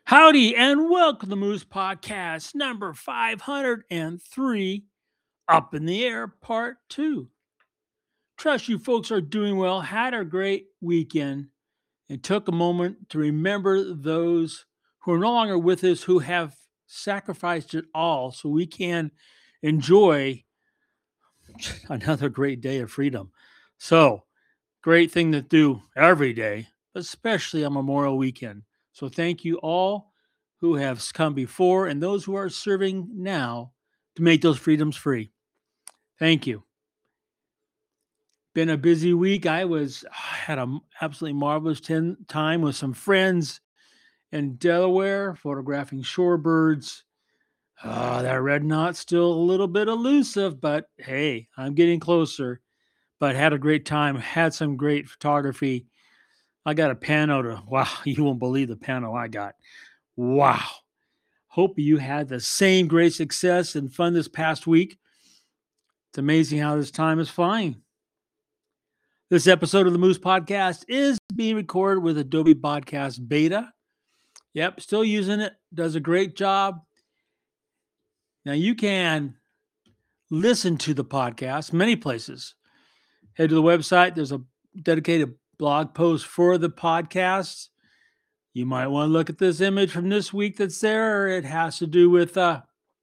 Howdy and welcome to the Moose Podcast number 503, Up in the Air, Part 2. Trust you folks are doing well, had a great weekend, and took a moment to remember those who are no longer with us who have sacrificed it all so we can enjoy another great day of freedom. So, great thing to do every day, especially on Memorial Weekend. So thank you all who have come before and those who are serving now to make those freedoms free. Thank you. Been a busy week. Had an absolutely marvelous time with some friends in Delaware, photographing shorebirds. That red knot's still a little bit elusive, but hey, I'm getting closer. But had a great time. Had some great photography. I got a pano wow, you won't believe the pano I got. Wow. Hope you had the same great success and fun this past week. It's amazing how this time is flying. This episode of the Moose Podcast is being recorded with Adobe Podcast Beta. Yep, still using it. Does a great job. Now you can listen to the podcast many places. Head to the website. There's a dedicated blog post for the podcast. You might want to look at this image from this week that's there. It has to do with, the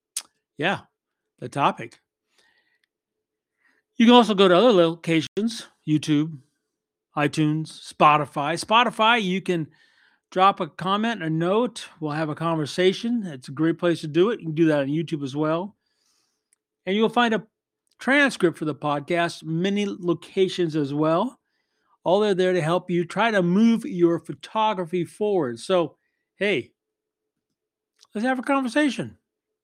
topic. You can also go to other locations, YouTube, iTunes, Spotify. Spotify, you can drop a comment, a note. We'll have a conversation. It's a great place to do it. You can do that on YouTube as well. And you'll find a transcript for the podcast, many locations as well. All they're there to help you try to move your photography forward. So, hey, let's have a conversation.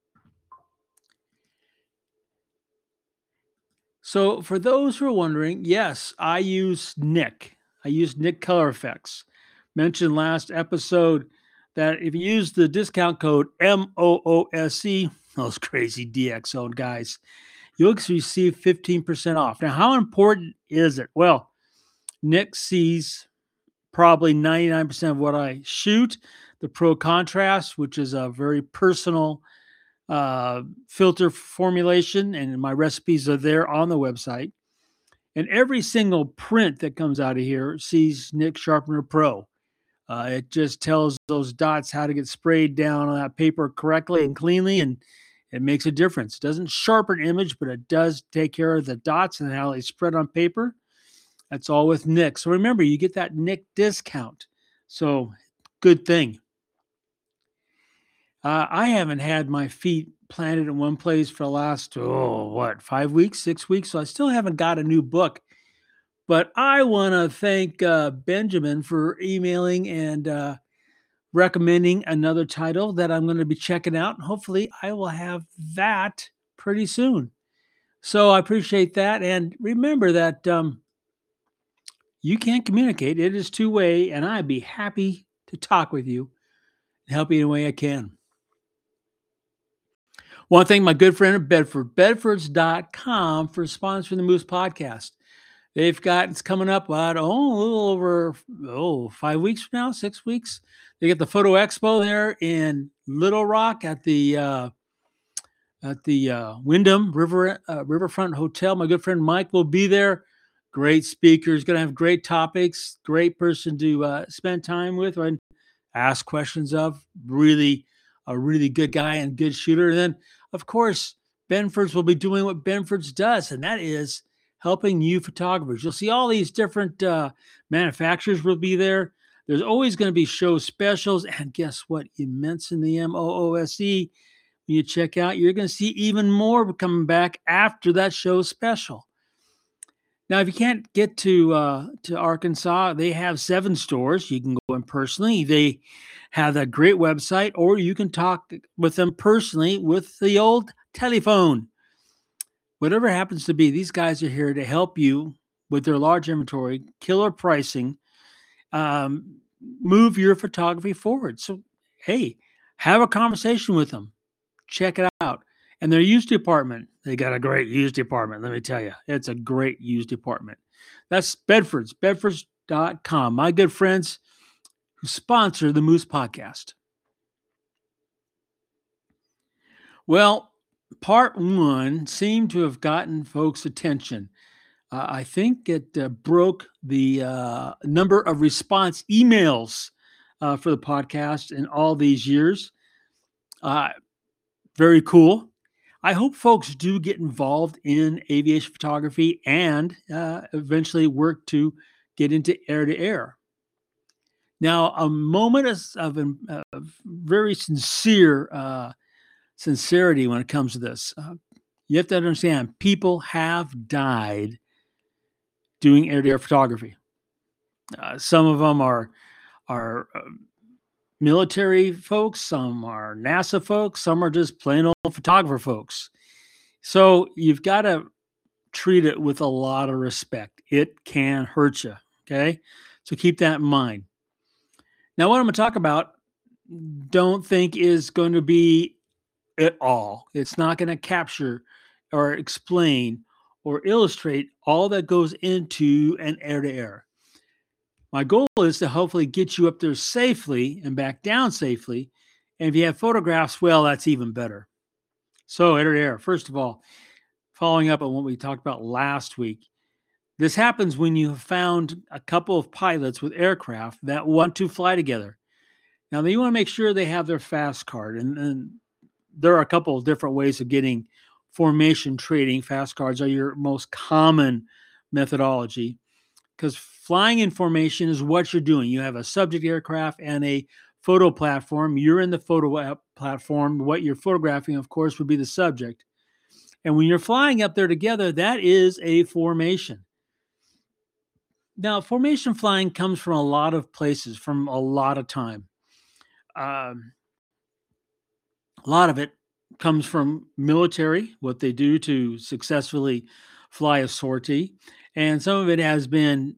So, for those who are wondering, yes, I use Nik. I use Nik Color Effects. Mentioned last episode that if you use the discount code MOOSC, those crazy DxZone guys, you'll receive 15% off. Now, how important is it? Well, Nik sees probably 99% of what I shoot. The Pro Contrast, which is a very personal filter formulation, and my recipes are there on the website. And every single print that comes out of here sees Nik Sharpener Pro. It just tells those dots how to get sprayed down on that paper correctly and cleanly, and it makes a difference. It doesn't sharpen image, but it does take care of the dots and how they spread on paper. That's all with Nik. So remember, you get that Nik discount. So good thing. I haven't had my feet planted in one place for the last, 5 weeks, 6 weeks. So I still haven't got a new book. But I want to thank Benjamin for emailing and recommending another title that I'm going to be checking out. Hopefully, I will have that pretty soon. So I appreciate that. And remember that you can communicate. It is two-way, and I'd be happy to talk with you and help you in a way I can. Want to thank my good friend at Bedford, bedfords.com, for sponsoring the Moose Podcast. It's coming up, a little over 5 weeks from now, 6 weeks. They get the Photo Expo there in Little Rock at the Wyndham Riverfront Hotel. My good friend Mike will be there. Great speaker. He's going to have great topics. Great person to spend time with and ask questions of. A really good guy and good shooter. And then, of course, Benford's will be doing what Benford's does, and that is helping you photographers. You'll see all these different manufacturers will be there. There's always going to be show specials. And guess what? You mentioned the MOOSE. When you check out, you're going to see even more coming back after that show special. Now, if you can't get to Arkansas, they have 7 stores. You can go in personally. They have a great website, or you can talk with them personally with the old telephone. Whatever happens to be, these guys are here to help you with their large inventory, killer pricing, move your photography forward. So, hey, have a conversation with them. Check it out. And their used department, they got a great used department. Let me tell you, it's a great used department. That's Bedford's, bedfords.com. My good friends who sponsor the Moose Podcast. Well, part one seemed to have gotten folks' attention. I think it broke the number of response emails for the podcast in all these years. Uh, Very cool. I hope folks do get involved in aviation photography and eventually work to get into air to air. Now, a moment of very sincere sincerity when it comes to this. You have to understand, people have died doing air to air photography. Some of them are military folks, some are NASA folks, some are just plain old photographer folks. So you've got to treat it with a lot of respect. It can hurt you. Okay. So keep that in mind. Now, what I'm going to talk about, don't think is going to be at all. It's not going to capture or explain or illustrate all that goes into an air to air. My goal is to hopefully get you up there safely and back down safely. And if you have photographs, well, that's even better. So, air to air, first of all, following up on what we talked about last week, this happens when you have found a couple of pilots with aircraft that want to fly together. Now, you want to make sure they have their fast card. And there are a couple of different ways of getting formation trading. Fast cards are your most common methodology, because flying in formation is what you're doing. You have a subject aircraft and a photo platform. You're in the photo platform. What you're photographing, of course, would be the subject. And when you're flying up there together, that is a formation. Now, formation flying comes from a lot of places, from a lot of time. A lot of it comes from military, what they do to successfully fly a sortie. And some of it has been,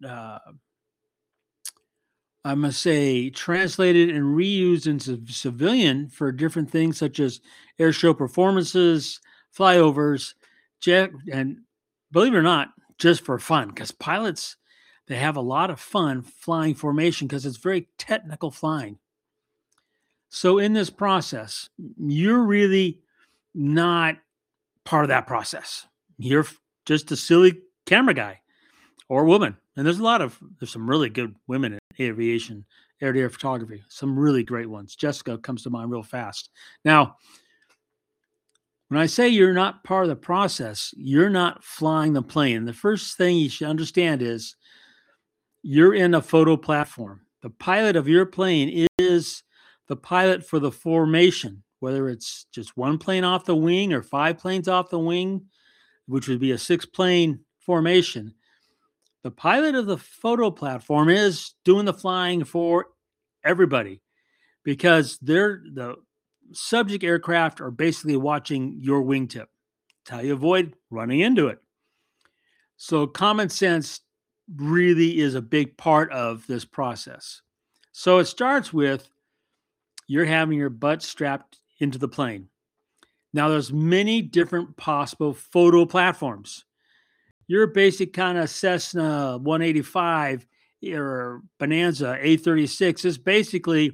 I must say, translated and reused into civilian for different things such as air show performances, flyovers, jet, and believe it or not, just for fun. Because pilots, they have a lot of fun flying formation because it's very technical flying. So in this process, you're really not part of that process. You're just a silly camera guy or woman. And there's some really good women in aviation, air to air photography, some really great ones. Jessica comes to mind real fast. Now, when I say you're not part of the process, you're not flying the plane. The first thing you should understand is you're in a photo platform. The pilot of your plane is the pilot for the formation, whether it's just one plane off the wing or 5 planes off the wing, which would be a 6-plane formation. The pilot of the photo platform is doing the flying for everybody, because the subject aircraft are basically watching your wingtip. That's how you avoid running into it. So common sense really is a big part of this process. So it starts with you're having your butt strapped into the plane. Now there's many different possible photo platforms. Your basic kind of Cessna 185 or Bonanza A36 is basically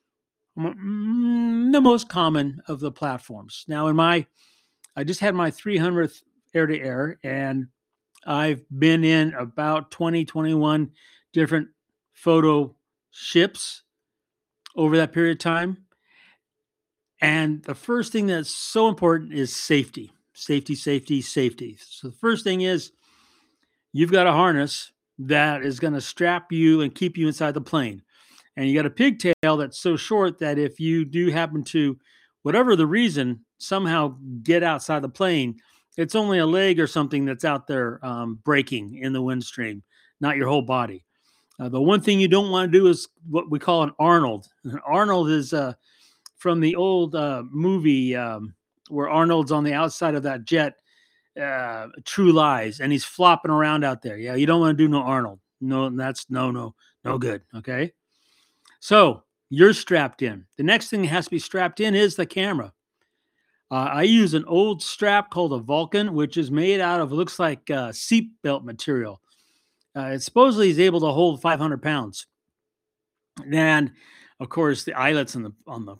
the most common of the platforms. Now I just had my 300th air to air, and I've been in about 20, 21 different photo ships over that period of time. And the first thing that's so important is safety. Safety, safety, safety. So the first thing is you've got a harness that is going to strap you and keep you inside the plane. And you got a pigtail that's so short that if you do happen to, whatever the reason, somehow get outside the plane, it's only a leg or something that's out there breaking in the windstream, not your whole body. The one thing you don't want to do is what we call an Arnold. An Arnold is from the old movie where Arnold's on the outside of that jet, True Lies, and he's flopping around out there. Yeah, you don't want to do no Arnold. No, that's no good. Okay. So you're strapped in. The next thing that has to be strapped in is the camera. I use an old strap called a Vulcan, which is made out of, looks like seatbelt material. It supposedly is able to hold 500 pounds. And of course, the eyelets on the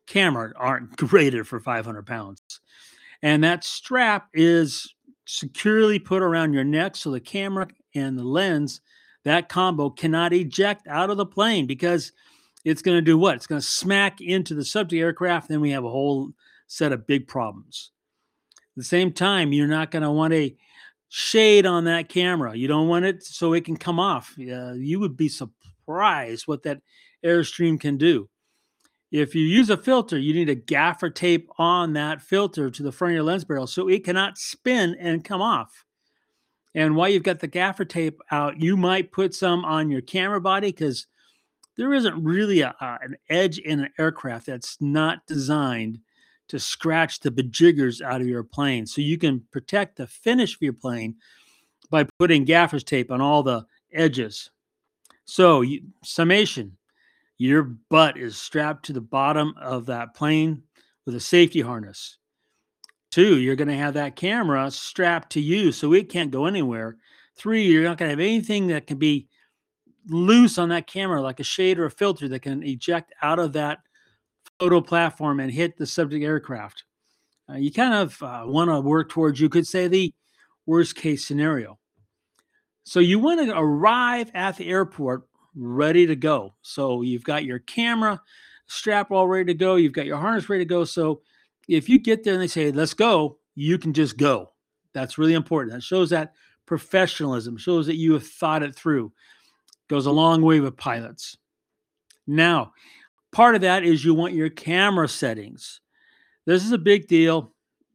camera aren't rated for 500 pounds. And that strap is securely put around your neck so the camera and the lens, that combo cannot eject out of the plane because it's going to do what? It's going to smack into the subject aircraft. Then we have a whole set of big problems. At the same time, you're not going to want a shade on that camera. You don't want it so it can come off. You would be surprised what that Airstream can do. If you use a filter, you need a gaffer tape on that filter to the front of your lens barrel so it cannot spin and come off. And while you've got the gaffer tape out, you might put some on your camera body because there isn't really an edge in an aircraft that's not designed to scratch the bejiggers out of your plane. So you can protect the finish of your plane by putting gaffer's tape on all the edges. So, summation. Your butt is strapped to the bottom of that plane with a safety harness. 2, you're going to have that camera strapped to you so it can't go anywhere. 3, you're not going to have anything that can be loose on that camera, like a shade or a filter that can eject out of that photo platform and hit the subject aircraft. You kind of want to work towards, you could say, the worst case scenario. So you want to arrive at the airport ready to go. So you've got your camera strap all ready to go. You've got your harness ready to go. So if you get there and they say, let's go, you can just go. That's really important. That shows that professionalism, shows that you have thought it through. Goes a long way with pilots. Now, part of that is you want your camera settings. This is a big deal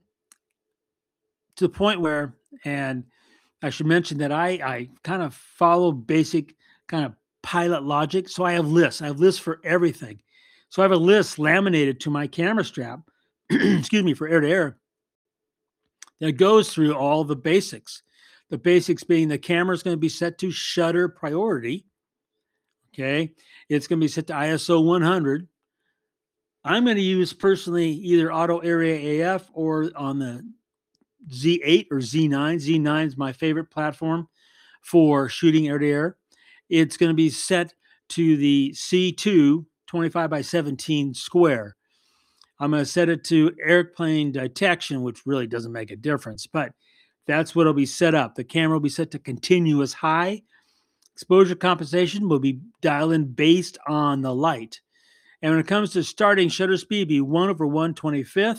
to the point where, and I should mention that I kind of follow basic kind of pilot logic. So I have lists. I have lists for everything. So I have a list laminated to my camera strap, excuse me, for air to air that goes through all the basics. The basics being the camera is going to be set to shutter priority. Okay. It's going to be set to ISO 100. I'm going to use personally either Auto Area AF or on the Z8 or Z9. Z9 is my favorite platform for shooting air to air. It's going to be set to the C2 25 by 17 square. I'm going to set it to airplane detection, which really doesn't make a difference, but that's what will be set up. The camera will be set to continuous high. Exposure compensation will be dialed in based on the light. And when it comes to starting shutter speed, be 1/125th.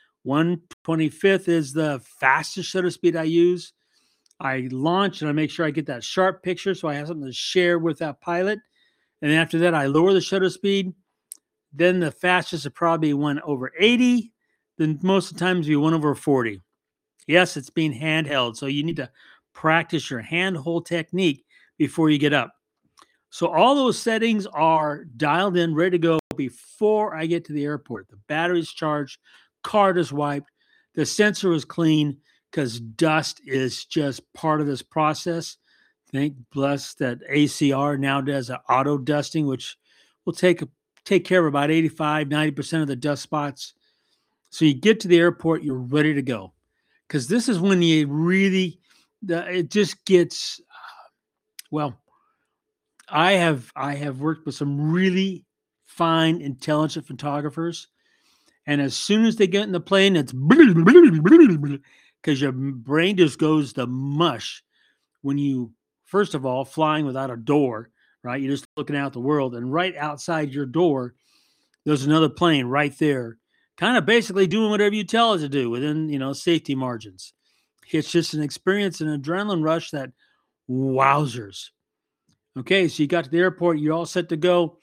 1/25th is the fastest shutter speed I use. I launch and I make sure I get that sharp picture so I have something to share with that pilot. And after that, I lower the shutter speed. Then the fastest would probably be 1/80. Then most of the times be 1/40. Yes, it's being handheld. So you need to practice your handhold technique before you get up. So all those settings are dialed in, ready to go before I get to the airport. The battery's charged, card is wiped, the sensor is clean because dust is just part of this process. Thank bless that ACR now does an auto dusting, which will take care of about 85-90% of the dust spots. So you get to the airport, you're ready to go. Because this is when you really, it just gets, well, I have worked with some really fine, intelligent photographers. And as soon as they get in the plane, it's because your brain just goes to mush when you, first of all, flying without a door, right? You're just looking out the world. And right outside your door, there's another plane right there, kind of basically doing whatever you tell it to do within, safety margins. It's just an experience, an adrenaline rush that wowzers. Okay, so you got to the airport, you're all set to go.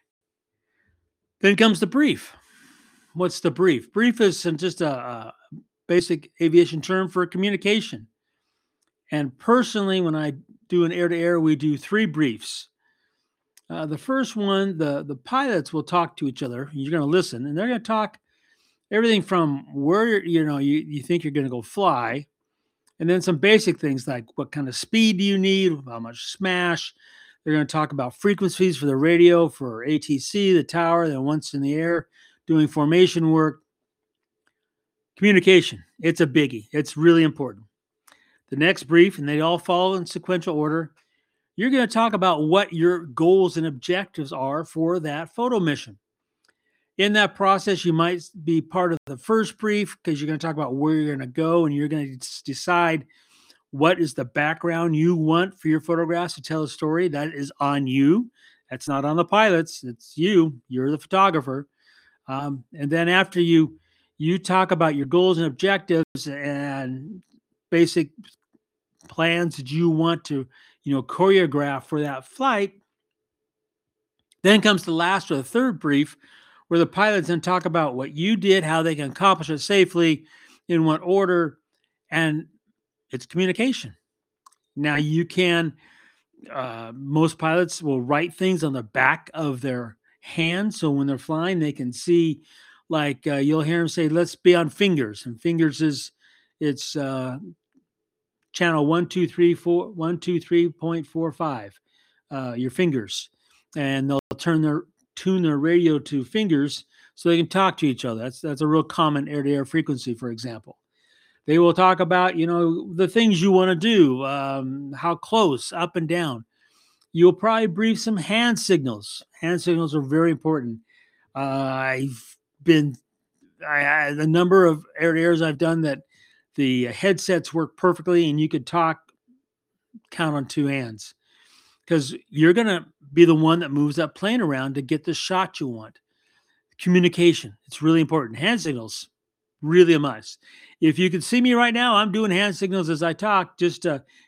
Then comes the brief. What's the brief? Brief is just a basic aviation term for communication. And personally, when I do an air-to-air, we do 3 briefs. The first one, the pilots will talk to each other. You're going to listen, and they're going to talk everything from where you think you're going to go fly, and then some basic things like what kind of speed do you need, how much smash. They're going to talk about frequencies for the radio, for ATC, the tower, then once in the air, doing formation work. Communication, it's a biggie. It's really important. The next brief, and they all follow in sequential order, you're going to talk about what your goals and objectives are for that photo mission. In that process, you might be part of the first brief because you're going to talk about where you're going to go, and you're going to decide what is the background you want for your photographs to tell a story. That is on you. That's not on the pilots. It's you. You're the photographer. And then after you talk about your goals and objectives and basic plans that you want to, choreograph for that flight, then comes the last or the third brief where the pilots then talk about what you did, how they can accomplish it safely, in what order, and it's communication. Now you can, most pilots will write things on the back of their hand. So when they're flying, they can see, like you'll hear them say, let's be on fingers. And fingers it's channel 123.45, your fingers. And they'll tune their radio to fingers so they can talk to each other. That's a real common air-to-air frequency, for example. They will talk about, the things you want to do, how close, up and down. You'll probably brief some hand signals. Hand signals are very important. The number of air-to-airs I've done that the headsets work perfectly and you could count on two hands, because you're going to be the one that moves that plane around to get the shot you want. Communication, it's really important. Hand signals, really a must. If you can see me right now, I'm doing hand signals as I talk, just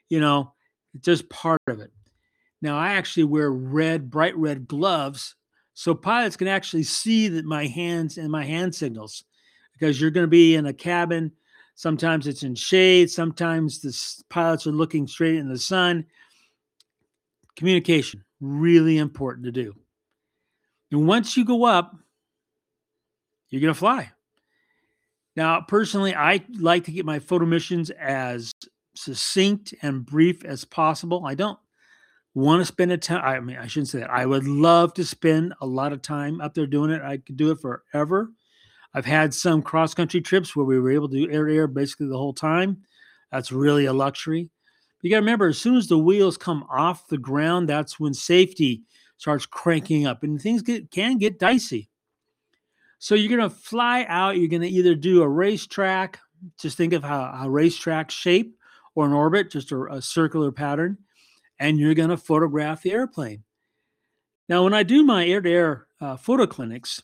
just part of it. Now, I actually wear bright red gloves so pilots can actually see that my hands and my hand signals, because you're going to be in a cabin. Sometimes it's in shade. Sometimes the pilots are looking straight in the sun. Communication, really important to do. And once you go up, you're going to fly. Now, personally, I like to get my photo missions as succinct and brief as possible. I don't want to spend I shouldn't say that. I would love to spend a lot of time up there doing it. I could do it forever. I've had some cross-country trips where we were able to do air-to-air basically the whole time. That's really a luxury. You got to remember, as soon as the wheels come off the ground, that's when safety starts cranking up, and things can get dicey. So you're going to fly out. You're going to either do a racetrack. Just think of how a racetrack shape, or an orbit, just a circular pattern, and you're going to photograph the airplane. Now, when I do my air-to-air photo clinics,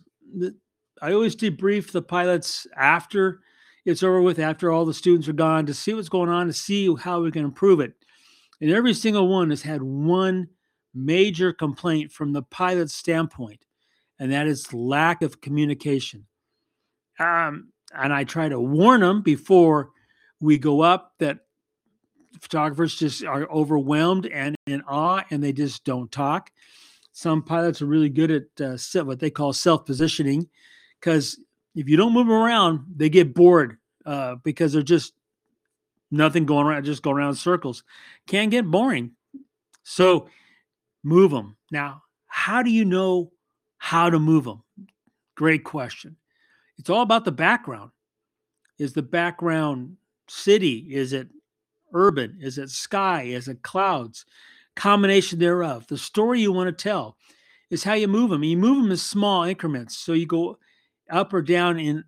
I always debrief the pilots after it's over with, after all the students are gone, to see what's going on, to see how we can improve it. And every single one has had one major complaint from the pilot's standpoint, and that is lack of communication. And I try to warn them before we go up that photographers just are overwhelmed and in awe, and they just don't talk. Some pilots are really good at what they call self-positioning, because if you don't move them around, they get bored because they're just nothing going around, just going around in circles. Can get boring. So move them. Now, how do you know how to move them? Great question. It's all about the background. Is the background city? Is it urban? Is it sky? Is it clouds? Combination thereof. The story you want to tell is how you move them. You move them in small increments. So you go up or down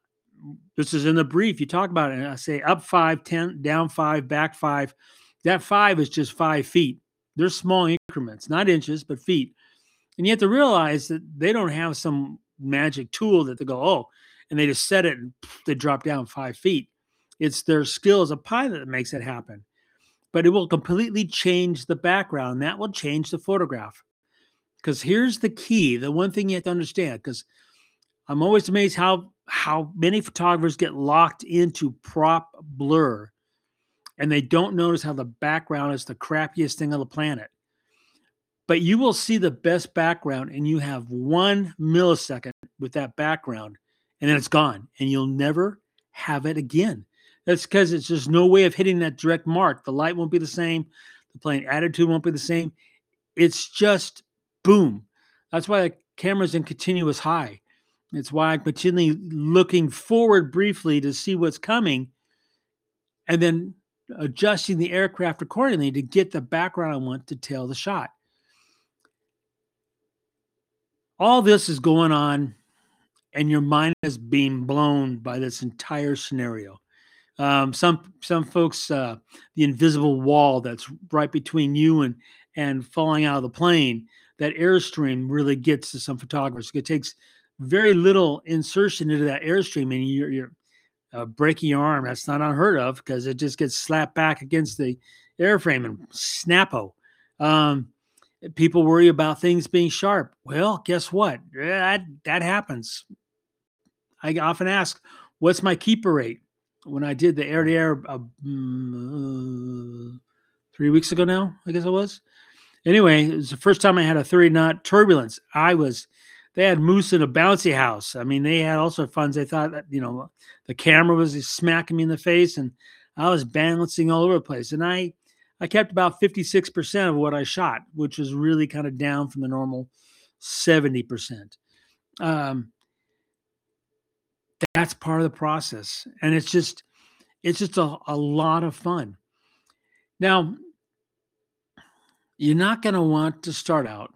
this is in the brief. You talk about it, and I say up 5, 10, down 5, back 5. That 5 is just 5 feet. They're small increments, not inches, but feet. And you have to realize that they don't have some magic tool that they go, oh, and they just set it and they drop down 5 feet. It's their skill as a pilot that makes it happen. But it will completely change the background. That will change the photograph. Because here's the key, the one thing you have to understand, because I'm always amazed how many photographers get locked into prop blur, and they don't notice how the background is the crappiest thing on the planet. But you will see the best background, and you have 1 millisecond with that background, and then it's gone, and you'll never have it again. That's because it's just no way of hitting that direct mark. The light won't be the same. The plane attitude won't be the same. It's just boom. That's why the camera's in continuous high. It's why I'm continually looking forward briefly to see what's coming, and then adjusting the aircraft accordingly to get the background I want to tell the shot. All this is going on and your mind is being blown by this entire scenario. Some folks, the invisible wall that's right between you and falling out of the plane, that airstream really gets to some photographers. It takes very little insertion into that airstream, and you're breaking your arm. That's not unheard of because it just gets slapped back against the airframe and snappo. Um, People worry about things being sharp. Well, guess what? That happens. I often ask, what's my keeper rate? When I did the air-to-air 3 weeks ago now, I guess it was. Anyway, it was the first time I had a 30-knot turbulence. They had moose in a bouncy house. I mean, they had all sorts of fun. They thought that, the camera was smacking me in the face, and I was balancing all over the place. And I kept about 56% of what I shot, which was really kind of down from the normal 70%. That's part of the process. And it's just a lot of fun. Now, you're not going to want to start out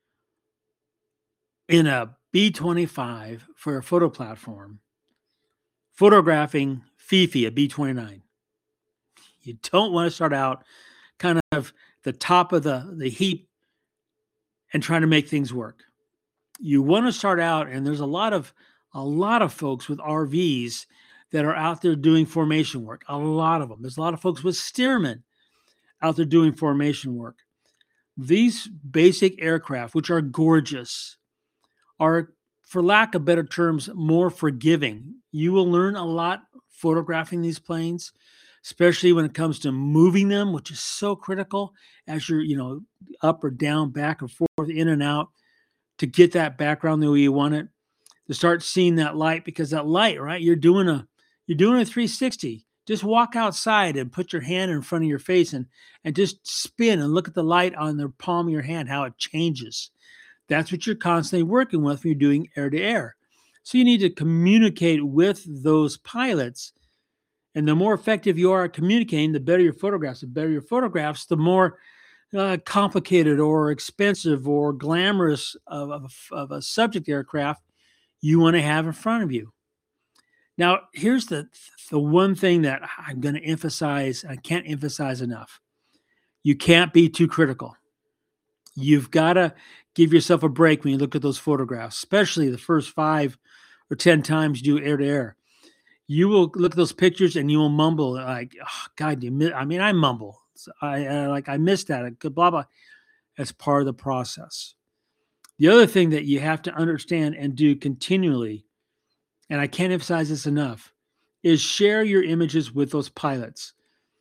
in a B25 for a photo platform, photographing Fifi, a B29. You don't want to start out kind of the top of the heap and trying to make things work. You want to start out, and there's a lot of folks with RVs that are out there doing formation work. A lot of them. There's a lot of folks with Stearman out there doing formation work. These basic aircraft, which are gorgeous, are, for lack of better terms, more forgiving. You will learn a lot photographing these planes, especially when it comes to moving them, which is so critical as you're, up or down, back and forth, in and out, to get that background the way you want it, to start seeing that light, because that light, right? You're doing a 360. Just walk outside and put your hand in front of your face and just spin and look at the light on the palm of your hand, how it changes. That's what you're constantly working with when you're doing air-to-air. So you need to communicate with those pilots. And the more effective you are at communicating, the better your photographs. The better your photographs, the more complicated or expensive or glamorous of a subject aircraft you want to have in front of you. Now, here's the one thing that I'm going to emphasize. I can't emphasize enough. You can't be too critical. You've got to give yourself a break when you look at those photographs, especially the first 5 or 10 times you do air-to-air. You will look at those pictures and you will mumble like, oh, God, I mumble. I missed that. Blah, blah. That's part of the process. The other thing that you have to understand and do continually, and I can't emphasize this enough, is share your images with those pilots.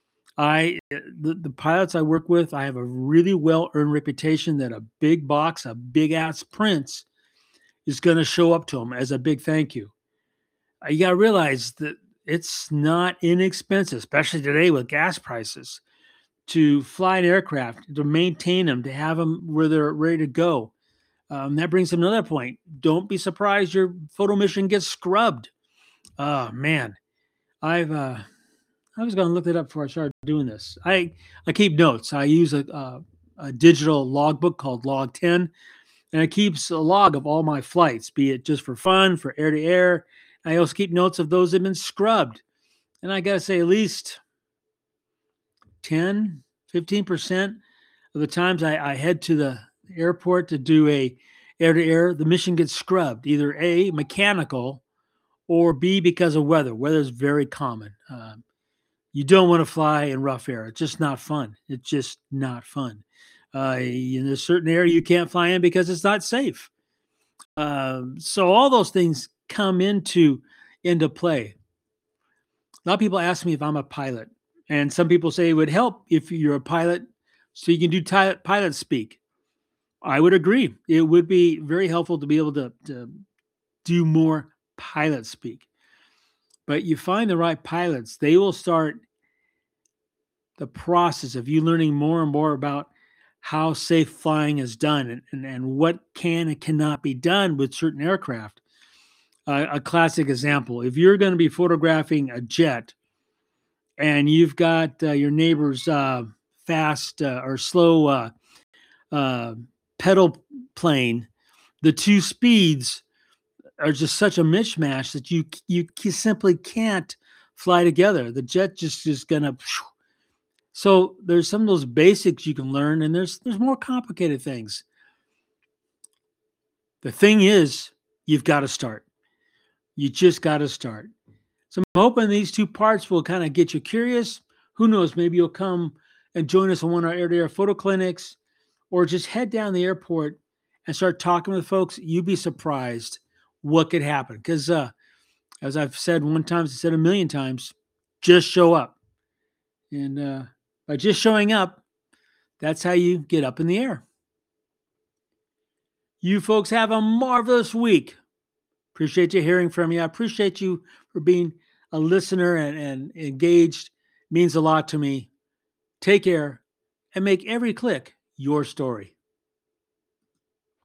The pilots I work with, I have a really well-earned reputation that a big box, a big-ass Prince is going to show up to them as a big thank you. You got to realize that it's not inexpensive, especially today with gas prices, to fly an aircraft, to maintain them, to have them where they're ready to go. That brings up another point. Don't be surprised your photo mission gets scrubbed. Oh, man. I was going to look that up before I started doing this. I keep notes. I use a digital logbook called Log10, and it keeps a log of all my flights, be it just for fun, for air-to-air. I also keep notes of those that have been scrubbed. And I got to say, at least 10, 15% of the times I head to the airport to do a air-to-air, the mission gets scrubbed, either A, mechanical, or B, because of weather. Weather is very common. You don't want to fly in rough air. It's just not fun. It's just not fun. In a certain area you can't fly in because it's not safe. So all those things come into play. A lot of people ask me if I'm a pilot, and some people say it would help if you're a pilot so you can do pilot speak. I would agree. It would be very helpful to be able to do more pilot speak. But you find the right pilots, they will start the process of you learning more and more about how safe flying is done and what can and cannot be done with certain aircraft. A classic example, if you're going to be photographing a jet and you've got your neighbor's fast or slow pedal plane, the two speeds, are just such a mishmash that you simply can't fly together. The jet just is gonna. So there's some of those basics you can learn, and there's more complicated things. The thing is, you've got to start. You just got to start. So I'm hoping these two parts will kind of get you curious. Who knows? Maybe you'll come and join us on one of our air-to-air photo clinics, or just head down the airport and start talking with folks. You'd be surprised what could happen. Because as I've said one time, I said a million times, just show up. And by just showing up, that's how you get up in the air. You folks have a marvelous week. Appreciate you hearing from you. I appreciate you for being a listener and engaged. It means a lot to me. Take care and make every click your story.